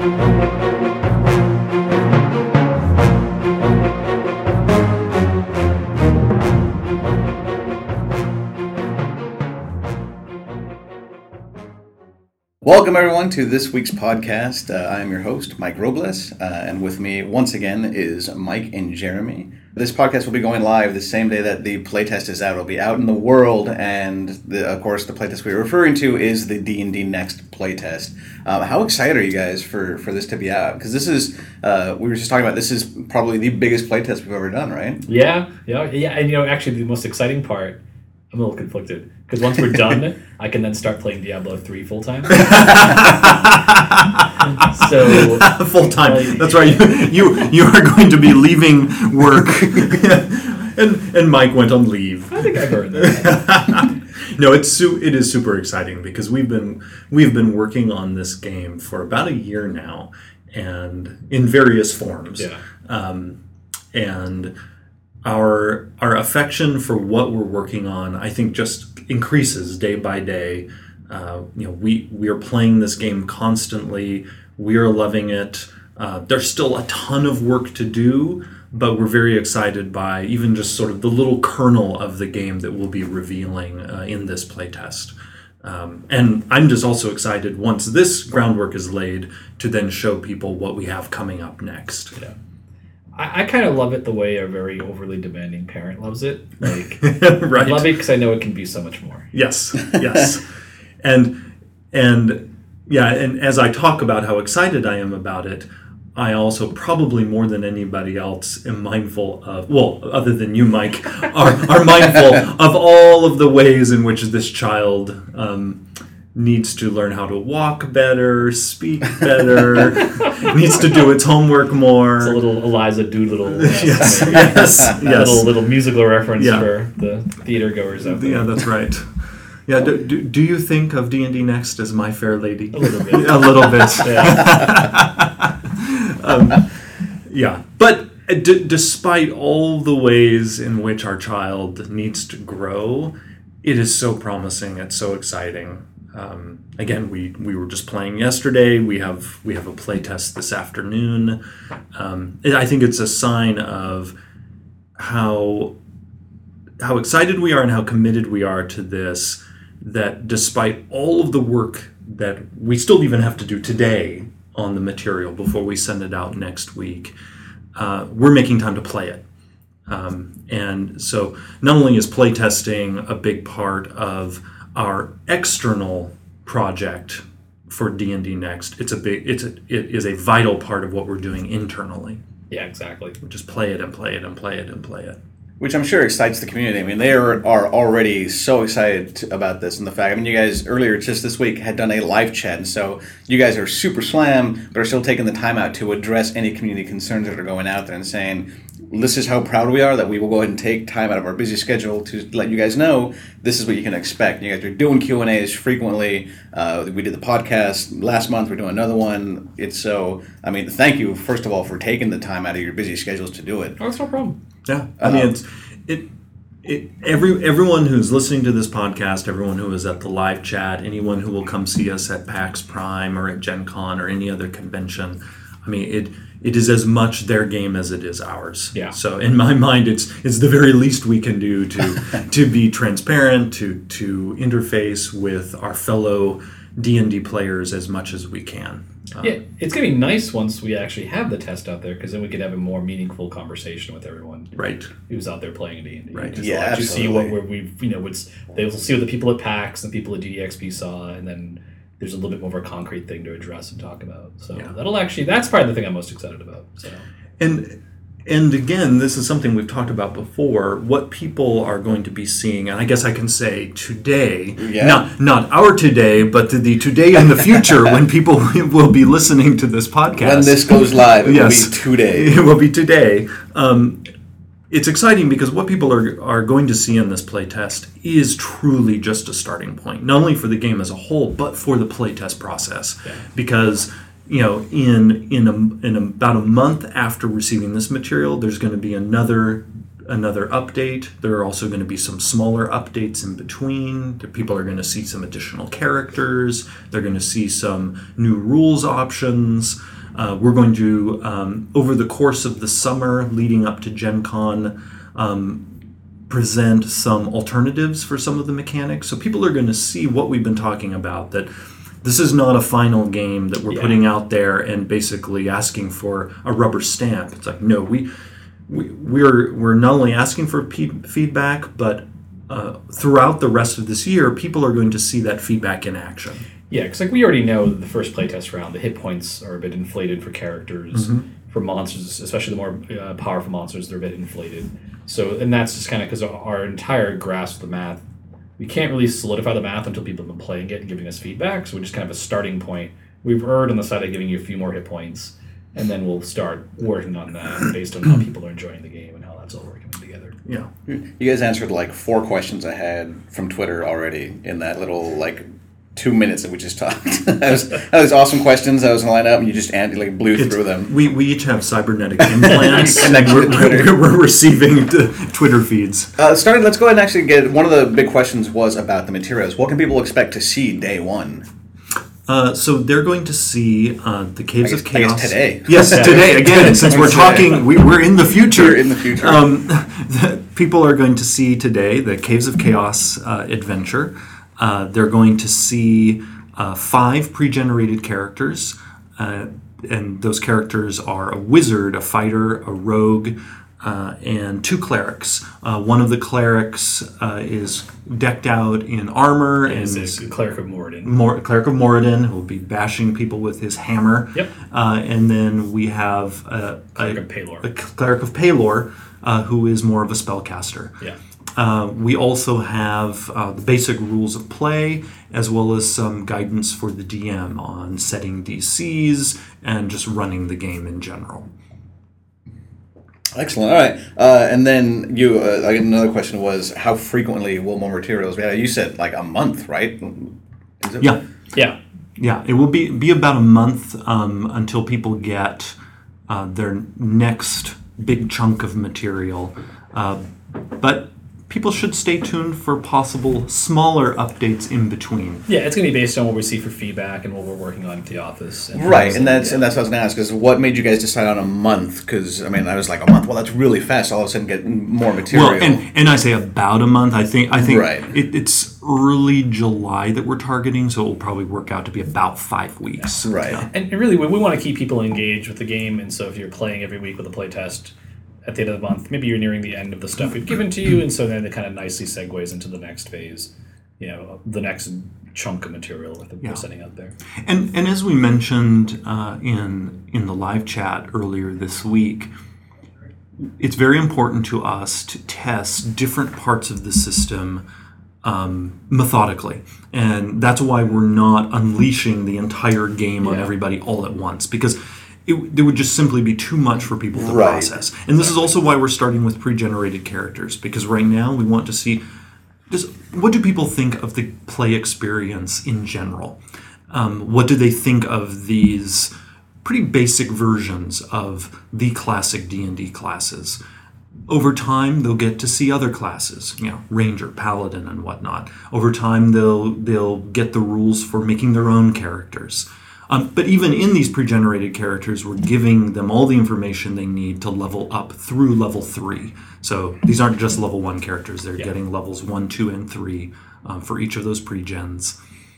Welcome, everyone, to this week's podcast. I am your host, Mike Robles, and with me once again is Mike and Jeremy. This podcast will be going live the same day that the playtest is out. It'll be out in the world, and of course, the playtest we're referring to is the D&D Next playtest. How excited are you guys for this to be out? Because this is, we were just talking about, this is probably the biggest playtest we've ever done, right? Yeah, and actually the most exciting part, I'm a little conflicted, because once we're done, I can then start playing Diablo 3 full-time. So full-time. That's right. You are going to be leaving work. and Mike went on leave. I think I've earned that. No, it is super exciting because we've been working on this game for about a year now, and in various forms. Yeah. And our affection for what we're working on, I think, just increases day by day. We are playing this game constantly. We are loving it. There's still a ton of work to do, but we're very excited by even just sort of the little kernel of the game that we'll be revealing in this playtest. And I'm just also excited once this groundwork is laid to then show people what we have coming up next. Yeah. I kind of love it the way a very overly demanding parent loves it. Like, right. I love it because I know it can be so much more. Yes. and as I talk about how excited I am about it, I also probably more than anybody else am mindful of, well, other than you, Mike, are mindful of all of the ways in which this child needs to learn how to walk better, speak better, needs to do its homework more. It's a little Eliza Doolittle. Yes. Little musical reference for the theater goers out there. Yeah, that's right. Yeah, do you think of D&D Next as My Fair Lady? A little bit. A little bit. Yeah. But despite all the ways in which our child needs to grow, it is so promising. It's so exciting. Again, we were just playing yesterday. We have a play test this afternoon. I think it's a sign of how excited we are and how committed we are to this, that despite all of the work that we still even have to do today on the material before we send it out next week, we're making time to play it. And so not only is playtesting a big part of our external project for D&D Next, it is a vital part of what we're doing internally. Yeah, exactly. We just play it and play it and play it and play it. Which I'm sure excites the community. I mean, they are already so excited about this, and the fact, I mean, you guys earlier just this week had done a live chat, and so you guys are super slam, but are still taking the time out to address any community concerns that are going out there and saying, this is how proud we are that we will go ahead and take time out of our busy schedule to let you guys know this is what you can expect. You guys are doing Q&As frequently. We did the podcast last month. We're doing another one. Thank you, first of all, for taking the time out of your busy schedules to do it. Oh, that's no problem. Yeah, I mean, everyone who's listening to this podcast, everyone who is at the live chat, anyone who will come see us at PAX Prime or at Gen Con or any other convention, I mean, it is as much their game as it is ours. Yeah. So in my mind, it's the very least we can do to be transparent, to interface with our fellow D&D players as much as we can. It's going to be nice once we actually have the test out there, because then we could have a more meaningful conversation with everyone. Right. Who's out there playing D&D. Right. Just yeah, actually see absolutely. they will see what the people at PAX and the people at DDXP saw, and then there's a little bit more of a concrete thing to address and talk about. So that's probably the thing I'm most excited about. So. And again, this is something we've talked about before, what people are going to be seeing, and I guess I can say today, not our today, but the today in the future when people will be listening to this podcast. When this goes live, it will be today. It will be today. It's exciting because what people are going to see in this playtest is truly just a starting point, not only for the game as a whole, but for the playtest process. Yeah. Because in about a month after receiving this material, there's going to be another another update. There are also going to be some smaller updates in between. People are going to see some additional characters. They're going to see some new rules options. We're going to, over the course of the summer leading up to Gen Con, present some alternatives for some of the mechanics. So people are going to see what we've been talking about, that this is not a final game that we're putting out there and basically asking for a rubber stamp. It's like, no, we're not only asking for feedback, but throughout the rest of this year, people are going to see that feedback in action. Yeah, because we already know that the first playtest round, the hit points are a bit inflated for characters. For monsters, especially the more powerful monsters, they're a bit inflated. So, and that's just kind of because our entire grasp of the math, we can't really solidify the math until people have been playing it and giving us feedback. So we're just kind of a starting point. We've erred on the side of giving you a few more hit points, and then we'll start working on that based on how people are enjoying the game and how that's all working together. Yeah. You guys answered like 4 questions I had from Twitter already in that little 2 minutes that we just talked. that was awesome questions. I was going to line up, and you just blew through them. We each have cybernetic implants. Connected to Twitter. We're receiving the Twitter feeds. Let's go ahead and actually get one of the big questions was about the materials. What can people expect to see day one? So they're going to see the Caves of Chaos. I guess today. Yes, today. Again, since we're talking, we're in the future. We're in the future. People are going to see today the Caves of Chaos adventure. They're going to see 5 pre-generated characters, and those characters are a wizard, a fighter, a rogue, and 2 clerics. One of the clerics is decked out in armor and is a Cleric of Moradin. Cleric of Moradin, who will be bashing people with his hammer. Yep. And then we have Cleric of Palor. a Cleric of Palor, who is more of a spellcaster. Yeah. We also have the basic rules of play, as well as some guidance for the DM on setting DCs and just running the game in general. Excellent. All right. And then another question was, how frequently will more materials be? You said a month, right? Is it? Yeah. Yeah. Yeah, it will be about a month until people get their next big chunk of material. But people should stay tuned for possible smaller updates in between. Yeah, it's going to be based on what we see for feedback and what we're working on at the office. Right, and that's what I was going to ask, is what made you guys decide on a month? Because, I was like, a month, well, that's really fast. All of a sudden get more material. Well, and I say about a month. I think right. It's early July that we're targeting, so it will probably work out to be about 5 weeks. Right. Yeah. And really, we want to keep people engaged with the game, and so if you're playing every week with a playtest, at the end of the month, maybe you're nearing the end of the stuff we've given to you, and so then it kind of nicely segues into the next phase, the next chunk of material that we're setting out there. And as we mentioned in the live chat earlier this week, it's very important to us to test different parts of the system methodically, and that's why we're not unleashing the entire game on everybody all at once, because it would just simply be too much for people to process. And this is also why we're starting with pre-generated characters, because right now we want to see what do people think of the play experience in general? What do they think of these pretty basic versions of the classic D&D classes? Over time, they'll get to see other classes, Ranger, Paladin, and whatnot. Over time, they'll get the rules for making their own characters. But even in these pre-generated characters, we're giving them all the information they need to level up through level 3. So these aren't just level 1 characters. They're getting levels 1, 2, and 3 for each of those pre-gens.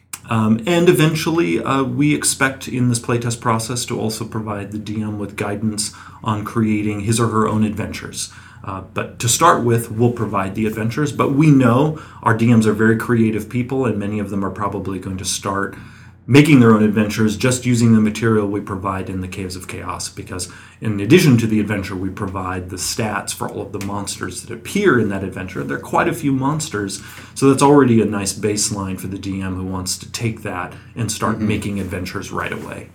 And eventually, we expect in this playtest process to also provide the DM with guidance on creating his or her own adventures. But to start with, we'll provide the adventures. But we know our DMs are very creative people, and many of them are probably going to start making their own adventures just using the material we provide in the Caves of Chaos, because in addition to the adventure, we provide the stats for all of the monsters that appear in that adventure. There are quite a few monsters, so that's already a nice baseline for the DM who wants to take that and start making adventures right away.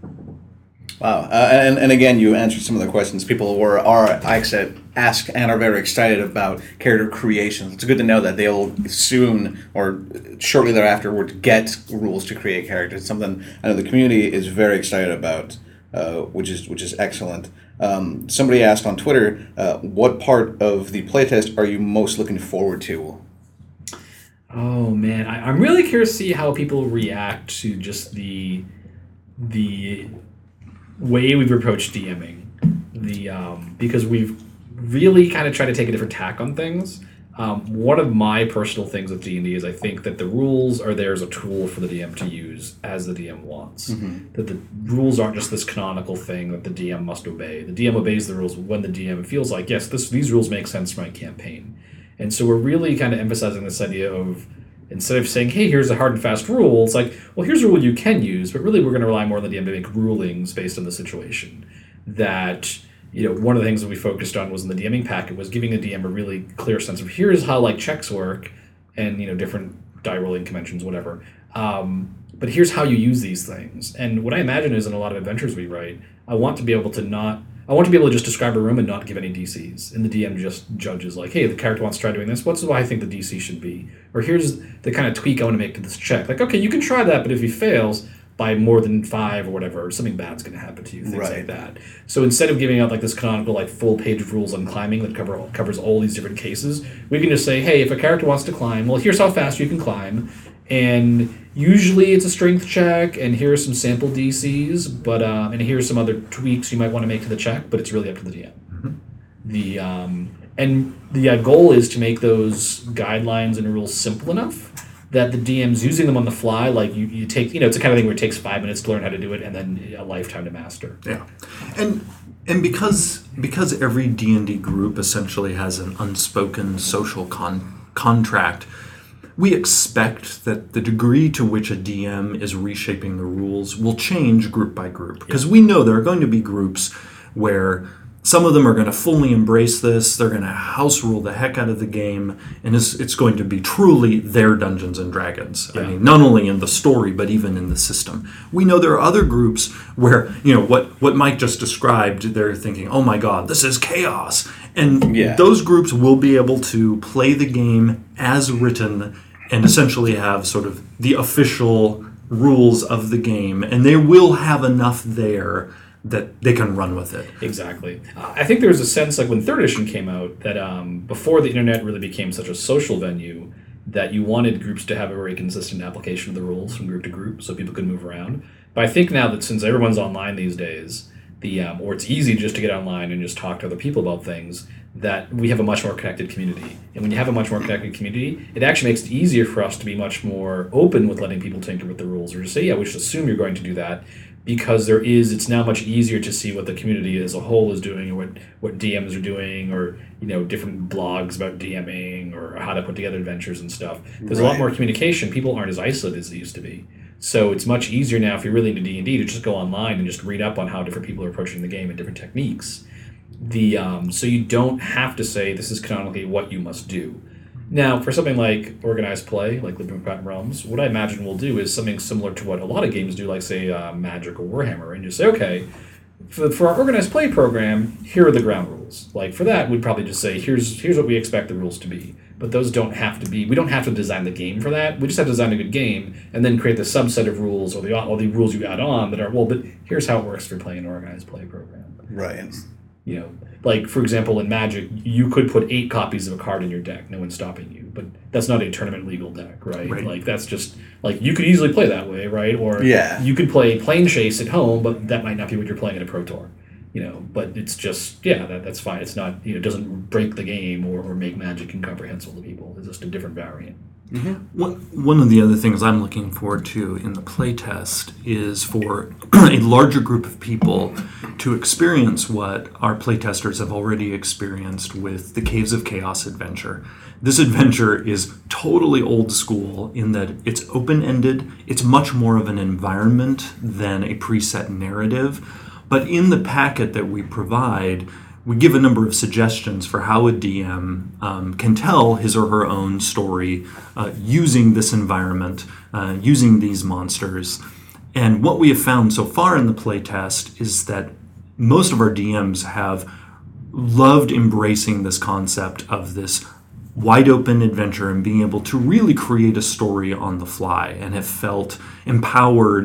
Wow. And again, you answered some of the questions. People ask and are very excited about character creation. It's good to know that they'll soon or shortly thereafter would get rules to create characters. It's something I know the community is very excited about which is excellent. Somebody asked on Twitter, what part of the playtest are you most looking forward to? Oh man, I'm really curious to see how people react to just the way we've approached DMing, because we've really kind of tried to take a different tack on things. One of my personal things with D&D is I think that the rules are there as a tool for the DM to use as the DM wants. That the rules aren't just this canonical thing that the DM must obey. The DM obeys the rules when the DM feels like, yes, these rules make sense for my campaign. And so we're really kind of emphasizing this idea of, instead of saying, hey, here's a hard and fast rule, it's like, well, here's a rule you can use, but really we're going to rely more on the DM to make rulings based on the situation. That, one of the things that we focused on was in the DMing packet was giving the DM a really clear sense of here's how checks work and, different die rolling conventions, whatever. But here's how you use these things. And what I imagine is in a lot of adventures we write, I want to be able to just describe a room and not give any DCs. And the DM just judges like, hey, the character wants to try doing this. What's why I think the DC should be? Or here's the kind of tweak I want to make to this check. Like, okay, you can try that, but if he fails by more than 5 or whatever, something bad's going to happen to you, things like that. So instead of giving out this canonical full page of rules on climbing that covers all these different cases, we can just say, hey, if a character wants to climb, well, here's how fast you can climb. And usually it's a strength check, and here are some sample DCs, but and here's some other tweaks you might want to make to the check, but it's really up to the DM. The goal is to make those guidelines and rules simple enough that the DM's using them on the fly. Like you take, it's the kind of thing where it takes 5 minutes to learn how to do it, and then a lifetime to master. Yeah, and because every D&D group essentially has an unspoken social contract. We expect that the degree to which a DM is reshaping the rules will change group by group. Because we know there are going to be groups where some of them are going to fully embrace this, they're going to house rule the heck out of the game, and it's going to be truly their Dungeons and Dragons. Yeah. I mean, not only in the story, but even in the system. We know there are other groups where, what Mike just described, they're thinking, oh my god, this is chaos. And those groups will be able to play the game as written and essentially have sort of the official rules of the game, and they will have enough there that they can run with it. Exactly. I think there was a sense, when 3rd edition came out, that before the internet really became such a social venue, that you wanted groups to have a very consistent application of the rules from group to group so people could move around. But I think now that since everyone's online these days, or it's easy just to get online and just talk to other people about things, that we have a much more connected community. And when you have a much more connected community, it actually makes it easier for us to be much more open with letting people tinker with the rules, or to say, we should assume you're going to do that, because it's now much easier to see what the community as a whole is doing, or what DMs are doing, or different blogs about DMing, or how to put together adventures and stuff. There's a lot more communication. People aren't as isolated as they used to be. So it's much easier now, if you're really into D&D, to just go online and just read up on how different people are approaching the game and different techniques. So you don't have to say this is canonically what you must do. Now, for something like organized play, like Living Forgotten Realms, what I imagine we'll do is something similar to what a lot of games do, like, say, Magic or Warhammer, and just say, okay, for our organized play program, here are the ground rules. Like, for that, we'd probably just say, here's what we expect the rules to be. But those don't have to be, we don't have to design the game for that. We just have to design a good game and then create the subset of rules, or the rules you add on that are, but here's how it works for playing an organized play program. Right. Like, for example, in Magic, you could put 8 copies of a card in your deck. No one's stopping you. But that's not a tournament legal deck, right? Like, that's just, you could easily play that way, right? Or you could play Plane Chase at home, but that might not be what you're playing in a Pro Tour. But it's just, that's fine. It's not, it doesn't break the game or make Magic incomprehensible to people. It's just a different variant. Mm-hmm. One of the other things I'm looking forward to in the playtest is for a larger group of people to experience what our playtesters have already experienced with the Caves of Chaos adventure. This adventure is totally old school in that it's open-ended, it's much more of an environment than a preset narrative, but in the packet that we provide, we give a number of suggestions for how a DM can tell his or her own story using this environment, using these monsters. And what we have found so far in the playtest is that most of our DMs have loved embracing this concept of this wide open adventure and being able to really create a story on the fly, and have felt empowered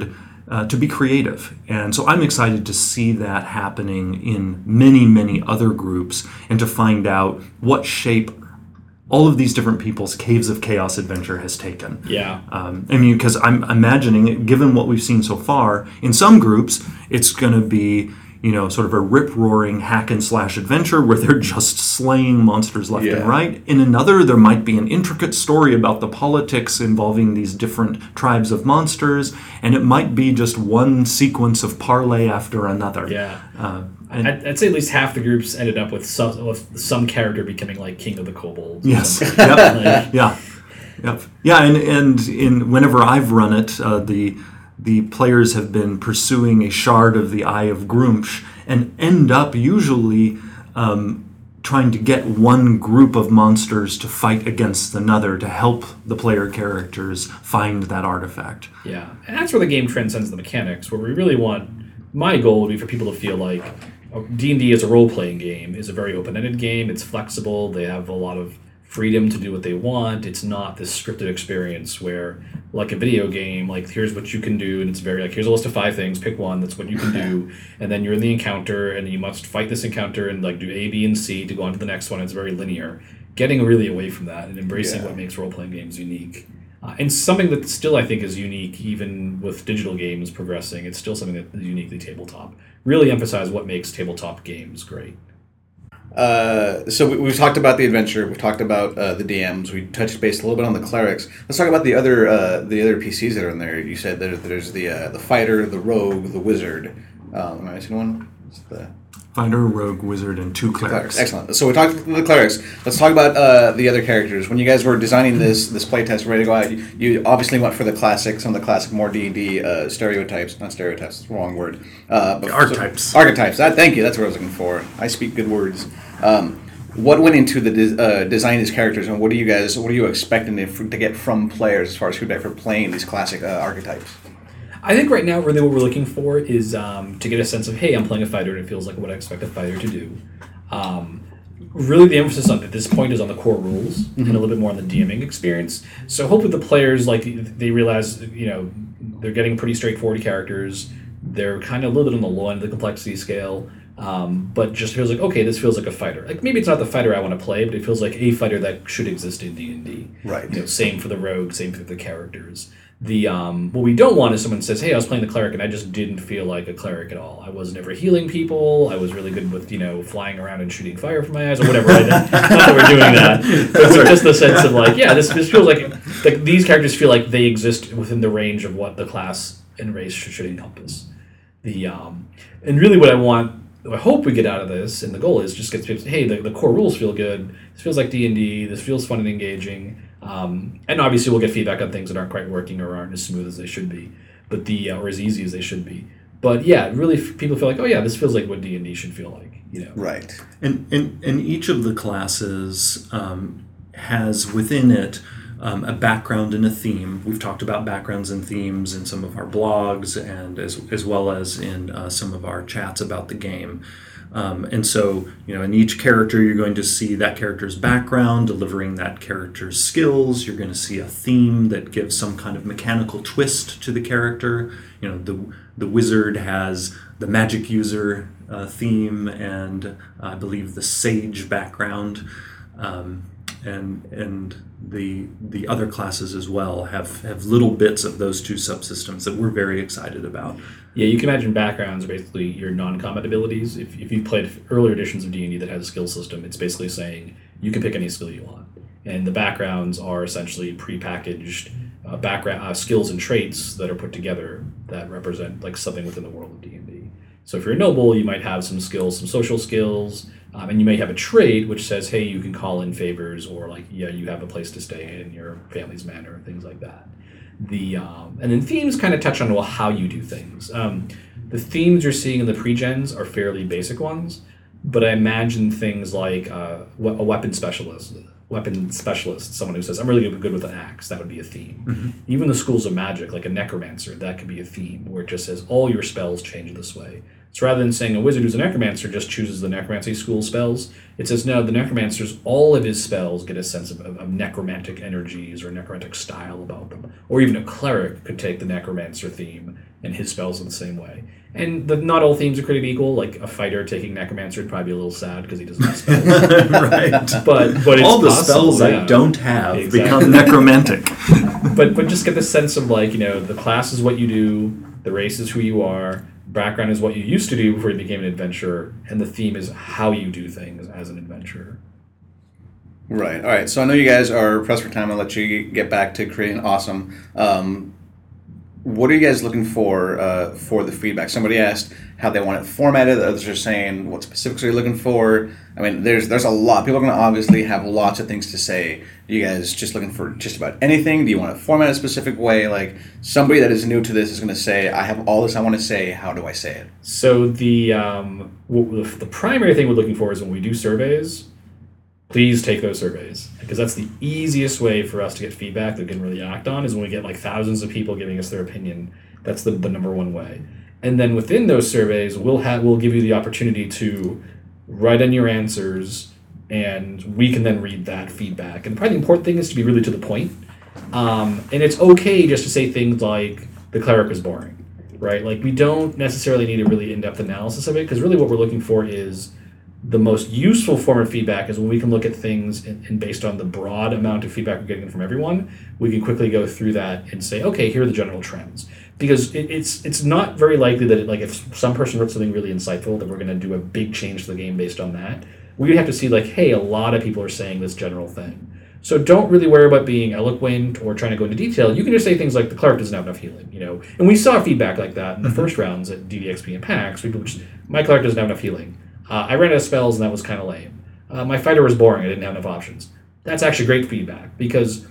to be creative. And so I'm excited to see that happening in many, many other groups and to find out what shape all of these different people's Caves of Chaos adventure has taken. Yeah. Because I'm imagining, given what we've seen so far, in some groups, it's going to be, sort of a rip-roaring hack-and-slash adventure where they're just slaying monsters left and right. In another, there might be an intricate story about the politics involving these different tribes of monsters, and it might be just one sequence of parlay after another. Yeah. I'd say at least half the groups ended up with some character becoming like King of the Kobolds. Yes. Yep. Yeah. And whenever I've run it, the players have been pursuing a shard of the Eye of Gruumsh and end up usually trying to get one group of monsters to fight against another to help the player characters find that artifact. Yeah, and that's where the game transcends the mechanics, where we really want, my goal would be for people to feel like D&D as a role-playing game is a very open-ended game. It's flexible. They have a lot of freedom to do what they want. It's not this scripted experience where, like a video game, like here's what you can do, and it's very like here's a list of 5 things, pick one, that's what you can do, and then you're in the encounter, and you must fight this encounter and like do A, B, and C to go on to the next one. It's very linear. Getting really away from that and embracing what makes role-playing games unique. And something that still I think is unique, even with digital games progressing, it's still something that is uniquely tabletop. Really emphasize what makes tabletop games great. So we've talked about the adventure. We've talked about the DMs. We touched base a little bit on the clerics. Let's talk about the other PCs that are in there. You said there's the fighter, the rogue, the wizard. Am I missing one? What's the Fighter, rogue, wizard, and 2 clerics. Excellent. So we talked about the clerics. Let's talk about the other characters. When you guys were designing this playtest, ready to go out, you obviously went for some of the classic more D&D stereotypes. Not stereotypes, that's the wrong word. Archetypes. Archetypes. Thank you. That's what I was looking for. I speak good words. What went into the design of these characters, and what are you expecting to get from players as far as feedback for playing these classic archetypes? I think right now really what we're looking for is to get a sense of, hey, I'm playing a fighter and it feels like what I expect a fighter to do. Really the emphasis at this point is on the core rules and a little bit more on the DMing experience. So hopefully the players, like, they realize, they're getting pretty straightforward characters. They're kind of a little bit on the low end of the complexity scale, but just feels like, okay, this feels like a fighter. Like, maybe it's not the fighter I want to play, but it feels like a fighter that should exist in D&D. Right. Same for the rogue, same for the characters. What we don't want is someone says, hey, I was playing the cleric and I just didn't feel like a cleric at all. I was never healing people. I was really good with, flying around and shooting fire from my eyes or whatever. Right? Not that we're doing that. But just the sense of like, yeah, this feels like these characters feel like they exist within the range of what the class and race should encompass. And really what I hope we get out of this, and the goal is just get people to say, hey, the core rules feel good. This feels like D&D. This feels fun and engaging. And obviously we'll get feedback on things that aren't quite working or aren't as smooth as they should be, but or as easy as they should be. But yeah, really people feel like, oh yeah, this feels like what D&D should feel like. Right. And each of the classes has within it a background and a theme. We've talked about backgrounds and themes in some of our blogs and as well as in some of our chats about the game. And so, in each character, you're going to see that character's background, delivering that character's skills. You're going to see a theme that gives some kind of mechanical twist to the character. The wizard has the magic user theme and I believe the sage background. And the other classes as well have little bits of those 2 subsystems that we're very excited about. Yeah, you can imagine backgrounds are basically your non-combat abilities. If you played earlier editions of D&D that has a skill system, it's basically saying you can pick any skill you want. And the backgrounds are essentially prepackaged background skills and traits that are put together that represent like something within the world of D&D. So if you're a noble, you might have some skills, some social skills, and you may have a trait which says, hey, you can call in favors, or like, yeah, you have a place to stay in your family's manor, things like that. And then themes kind of touch on how you do things. The themes you're seeing in the pre-gens are fairly basic ones, but I imagine things like a weapon specialist, someone who says, I'm really good with an axe, that would be a theme. Mm-hmm. Even the schools of magic, like a necromancer, that could be a theme, where it just says, all your spells change this way. So rather than saying a wizard who's a necromancer just chooses the necromancy school spells, it says no, the necromancer's, all of his spells get a sense of necromantic energies or necromantic style about them. Or even a cleric could take the necromancer theme and his spells in the same way. And not all themes are created equal. Like a fighter taking necromancer would probably be a little sad because he doesn't have spells. Right. But it's all the possible, spells I don't have Exactly. become necromantic. But just get the sense of like, the class is what you do, the race is who you are, background is what you used to do before you became an adventurer, and the theme is how you do things as an adventurer. Right. All right. So I know you guys are pressed for time. I'll let you get back to creating awesome. What are you guys looking for the feedback? Somebody asked how they want it formatted. Others are saying what specifics are you looking for. I mean, there's a lot. People are going to obviously have lots of things to say. Are you guys just looking for just about anything? Do you want to format a specific way? Like somebody that is new to this is going to say, I have all this I want to say. How do I say it? So the primary thing we're looking for is when we do surveys, please take those surveys, because that's the easiest way for us to get feedback that we can really act on, is when we get like thousands of people giving us their opinion. That's the number one way. And then within those surveys, we'll give you the opportunity to write in your answers, and we can then read that feedback. And probably the important thing is to be really to the point. And it's okay just to say things like, the cleric is boring, right? Like we don't necessarily need a really in-depth analysis of it, because really what we're looking for is the most useful form of feedback is when we can look at things and based on the broad amount of feedback we're getting from everyone, we can quickly go through that and say, okay, here are the general trends. Because it's not very likely that if some person wrote something really insightful, that we're going to do a big change to the game based on that. We would have to see like, hey, a lot of people are saying this general thing. So don't really worry about being eloquent or trying to go into detail. You can just say things like the cleric doesn't have enough healing, And we saw feedback like that in the first rounds at DDXP and PAX. My cleric doesn't have enough healing. I ran out of spells and that was kind of lame. My fighter was boring. I didn't have enough options. That's actually great feedback because,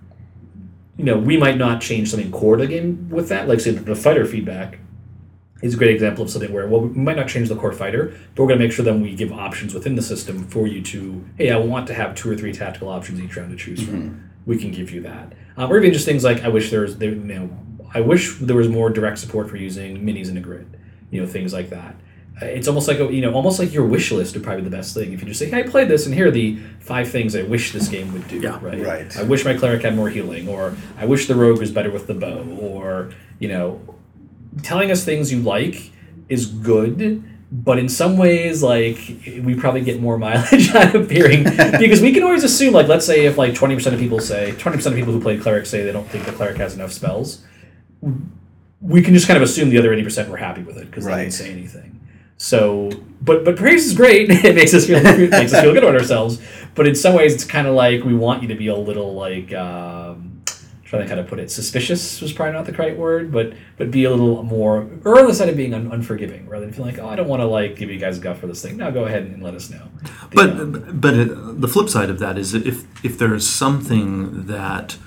we might not change something core to the game with that. Like say the fighter feedback is a great example of something where, we might not change the core fighter, but we're going to make sure that we give options within the system for you to, hey, I want to have 2 or 3 tactical options each round to choose from. We can give you that. Or even just things like, I wish there was more direct support for using minis in a grid. Things like that. It's almost like almost like your wish list would probably be the best thing. If you just say, hey, I played this, and here are the 5 things I wish this game would do. Yeah, right. I wish my cleric had more healing, or I wish the rogue was better with the bow, or telling us things you like is good, but in some ways, like we probably get more mileage out of hearing because we can always assume, like, let's say if like 20% of people who play cleric say they don't think the cleric has enough spells, we can just kind of assume the other 80% were happy with it because they didn't say anything. So, but praise is great. It makes us feel good about ourselves. But in some ways, it's kind of like we want you to be a little like trying to kind of put it. Suspicious was probably not the right word, but be a little more, or on the side of being unforgiving, rather than feeling like, I don't want to like give you guys a guff for this thing. No, go ahead and let us know. The flip side of that is if there is something that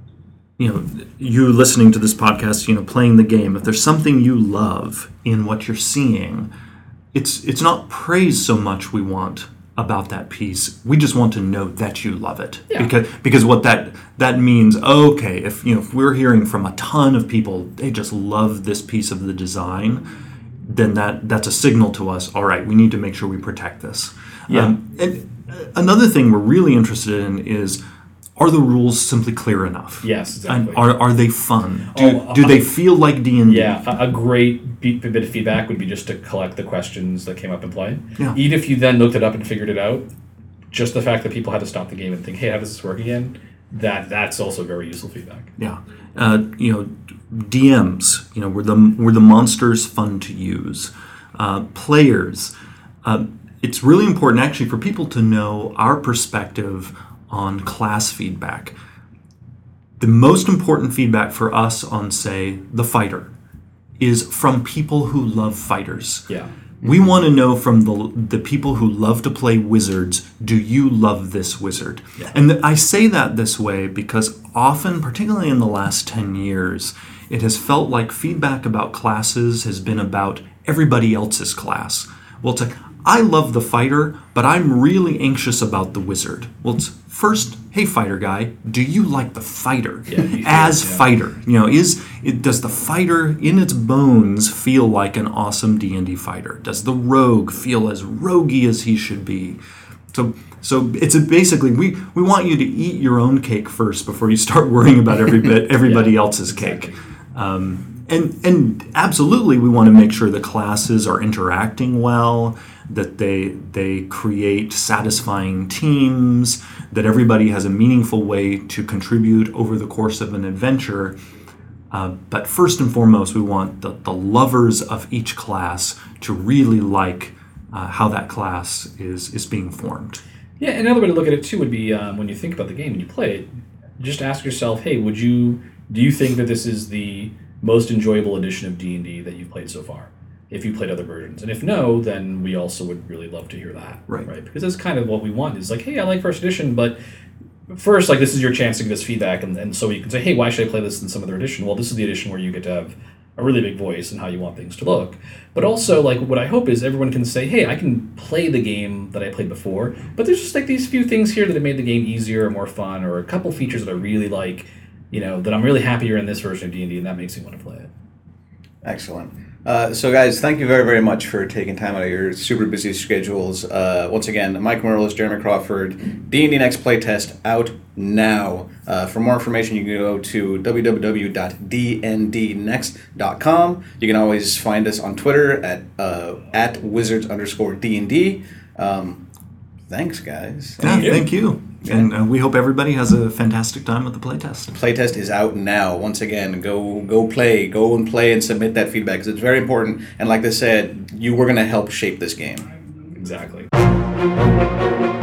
you listening to this podcast, playing the game, if there's something you love in what you're seeing, it's not praise so much we want about that piece. We just want to know that you love it. Yeah. Because what that means, okay, if we're hearing from a ton of people, they just love this piece of the design, then that's a signal to us, all right, we need to make sure we protect this. Yeah. And another thing we're really interested in is, are the rules simply clear enough? Yes, exactly. And are they fun? Do they feel like D&D? Yeah, a great bit of feedback would be just to collect the questions that came up in play. Yeah. Even if you then looked it up and figured it out, just the fact that people had to stop the game and think, hey, how does this work again? That's also very useful feedback. Yeah. DMs, were the monsters fun to use? Players, it's really important actually for people to know our perspective on class feedback. The most important feedback for us on, say, the fighter is from people who love fighters. Yeah. We want to know from the people who love to play wizards, do you love this wizard? Yeah. And I say that this way because often, particularly in the last 10 years, it has felt like feedback about classes has been about everybody else's class. Well, it's like, I love the fighter, but I'm really anxious about the wizard. Well, it's first, hey, fighter guy, do you like the fighter as fighter? Does the fighter in its bones feel like an awesome D&D fighter? Does the rogue feel as roguey as he should be? So it's basically we want you to eat your own cake first before you start worrying about everybody else's cake. And absolutely, we want to make sure the classes are interacting well, that they create satisfying teams, that everybody has a meaningful way to contribute over the course of an adventure. But first and foremost, we want the lovers of each class to really like how that class is being formed. Yeah, another way to look at it too would be when you think about the game, when you play it, just ask yourself, hey, do you think that this is the most enjoyable edition of D&D that you've played so far, if you played other versions? And if no, then we also would really love to hear that. Right? Because that's kind of what we want, is like, hey, I like first edition, but first, like, this is your chance to give us feedback, and so you can say, hey, why should I play this in some other edition? Well, this is the edition where you get to have a really big voice in how you want things to look. But also, like, what I hope is everyone can say, hey, I can play the game that I played before, but there's just like these few things here that have made the game easier or more fun, or a couple features that I really like, that I'm really happier in this version of D&D, and that makes me want to play it. Excellent. So guys, thank you very, very much for taking time out of your super busy schedules. Once again, Mike Meirelles, Jeremy Crawford, D&D Next Playtest out now. For more information, you can go to www.dndnext.com. You can always find us on Twitter at wizards_D&D. Thanks, guys. Thank you. And we hope everybody has a fantastic time with the playtest. The playtest is out now. Once again, go and play and submit that feedback, because it's very important. And like they said, we're going to help shape this game. Exactly.